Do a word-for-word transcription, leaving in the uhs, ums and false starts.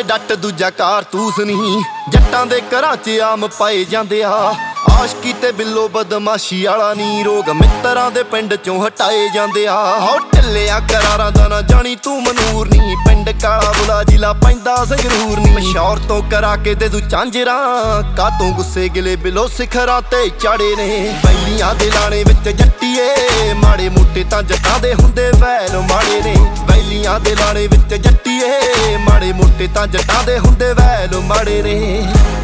ਡੱਟ ਦੂਜਾ ਕਾਰਤੂਸ ਨਹੀਂ। ਜੱਟਾਂ ਦੇ ਘਰਾਂ 'ਚ ਆਮ ਪਾਏ ਜਾਂਦੇ ਆ ਆਸ਼ਕੀ ਤੇ ਬਿੱਲੋ ਬਦਮਾਸ਼ੀ ਵਾਲਾ ਨੀ। ਰੋਗ ਮਿੱਤਰਾਂ ਦੇ ਪਿੰਡ ਚੋਂ ਹਟਾਏ ਜਾਂਦੇ ਆ। ਹੋ ਢਿੱਲਿਆ ਕਰਾਰਾਂ ਦਾ ਨਾ ਜਾਣੀ ਤੂੰ ਮਨੂਰ ਨੀ। ਪਿੰਡ ਕਾਲਾ ਬੁਲਾ ਜ਼ਿਲ੍ਹਾ ਪੈਂਦਾ ਸੰਗਰੂਰ ਨੀ। ਮਸ਼ਹੌਰ ਤੋਂ ਕਰਾ ਕੇ ਦੇ ਦੂ ਝਾਂਜਰਾਂ ਕਾਤੋਂ ਗੁੱਸੇ ਗਿਲੇ ਬਿੱਲੋ ਸਿਖਰਾਂ ਤੇ ਚਾੜੇ ਨੇ। ਬੈਲੀਆਂ ਦੇ ਲਾਣੇ ਵਿੱਚ ਜੱਟੀਏ ਮਾੜੇ ਮੋਟੇ ਤਾਂ ਜੱਟਾਂ ਦੇ ਹੁੰਦੇ ਵੈਲ ਮਾੜੇ ਨੇ। ਬੈਲੀਆਂ ਦੇ ਲਾਣੇ ਵਿੱਚ ਜੱਟੀਏ ਮਾੜੇ ਮੋਟੇ ਤਾਂ ਜੱਟਾਂ ਦੇ ਹੁੰਦੇ ਵੈਲ ਮਾੜੇ ਨੇ।